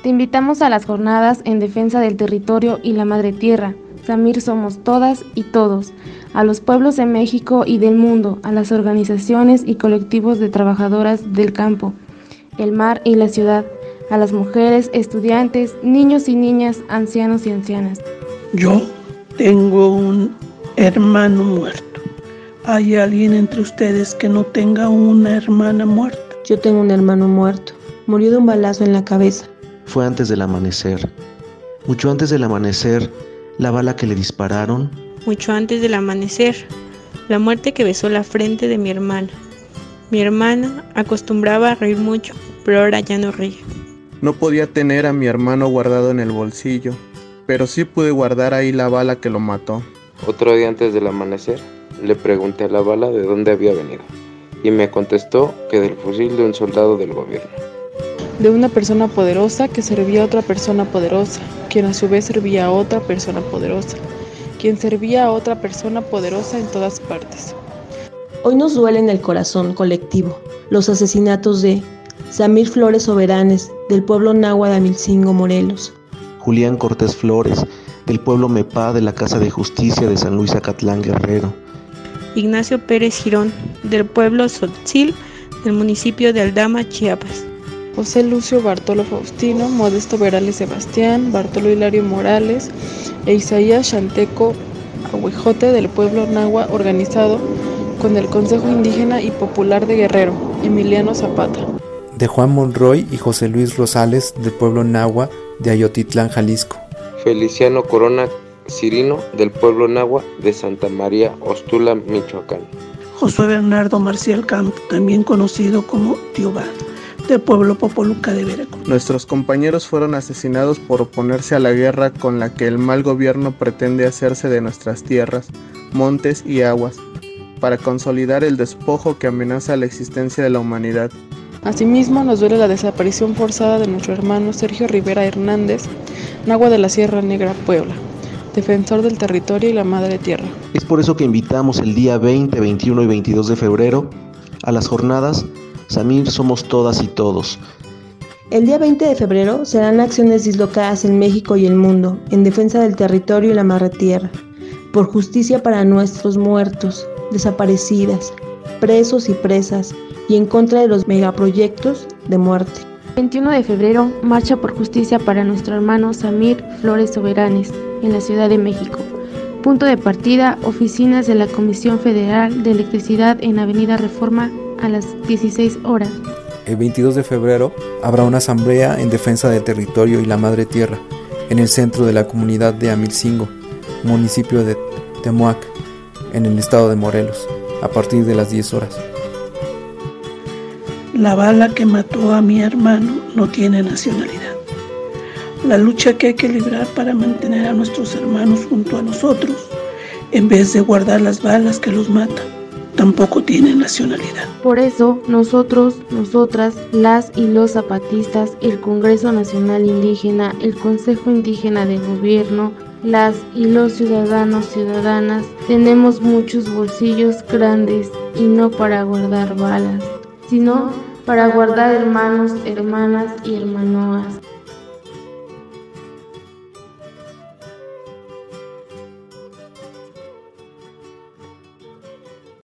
Te invitamos a las jornadas en defensa del territorio y la madre tierra. Samir somos todas y todos, a los pueblos de México y del mundo, a las organizaciones y colectivos de trabajadoras del campo, el mar y la ciudad, a las mujeres, estudiantes, niños y niñas, ancianos y ancianas. Yo tengo un hermano muerto. ¿Hay alguien entre ustedes que no tenga una hermana muerta? Yo tengo un hermano muerto. Murió de un balazo en la cabeza. Fue antes del amanecer. Mucho antes del amanecer, la bala que le dispararon. Mucho antes del amanecer, la muerte que besó la frente de mi hermana. Mi hermana acostumbraba a reír mucho, pero ahora ya no ríe. No podía tener a mi hermano guardado en el bolsillo, pero sí pude guardar ahí la bala que lo mató. Otro día antes del amanecer, le pregunté a la bala de dónde había venido, y me contestó que del fusil de un soldado del gobierno. De una persona poderosa que servía a otra persona poderosa, quien a su vez servía a otra persona poderosa, quien servía a otra persona poderosa en todas partes. Hoy nos duele en el corazón colectivo los asesinatos de Samir Flores Soberanes, del pueblo náhuatl de Amilcingo, Morelos. Julián Cortés Flores, del pueblo Mepá de la Casa de Justicia de San Luis Acatlán, Guerrero. Ignacio Pérez Girón, del pueblo Tzotzil, del municipio de Aldama, Chiapas. José Lucio Bartolo Faustino, Modesto Verales Sebastián, Bartolo Hilario Morales e Isaías Xanteco Ahuejote, del pueblo náhuatl organizado con el Consejo Indígena y Popular de Guerrero, Emiliano Zapata. De Juan Monroy y José Luis Rosales, del pueblo náhuatl de Ayotitlán, Jalisco. Feliciano Corona Cirino, del pueblo náhuatl de Santa María Ostula, Michoacán. Josué Bernardo Marcial Campo, también conocido como Tío Bad, del pueblo Popoluca de Veracruz. Nuestros compañeros fueron asesinados por oponerse a la guerra con la que el mal gobierno pretende hacerse de nuestras tierras, montes y aguas, para consolidar el despojo que amenaza la existencia de la humanidad. Asimismo, nos duele la desaparición forzada de nuestro hermano Sergio Rivera Hernández, náhuatl de la Sierra Negra, Puebla, defensor del territorio y la madre tierra. Es por eso que invitamos el día 20, 21 y 22 de febrero a las jornadas Samir somos todas y todos. El día 20 de febrero serán acciones dislocadas en México y el mundo en defensa del territorio y la madre tierra, por justicia para nuestros muertos, desaparecidas, presos y presas, y en contra de los megaproyectos de muerte. 21 de febrero, marcha por justicia para nuestro hermano Samir Flores Soberanes, en la Ciudad de México. Punto de partida, oficinas de la Comisión Federal de Electricidad en Avenida Reforma a las 16 horas. El 22 de febrero habrá una asamblea en defensa del territorio y la madre tierra, en el centro de la comunidad de Amilcingo, municipio de Temuac, en el estado de Morelos, a partir de las 10 horas. La bala que mató a mi hermano no tiene nacionalidad. La lucha que hay que librar para mantener a nuestros hermanos junto a nosotros, en vez de guardar las balas que los matan, tampoco tiene nacionalidad. Por eso, nosotros, nosotras, las y los zapatistas, el Congreso Nacional Indígena, el Consejo Indígena de Gobierno, las y los ciudadanos, ciudadanas, tenemos muchos bolsillos grandes y no para guardar balas, sino para guardar hermanos, hermanas y hermanoas.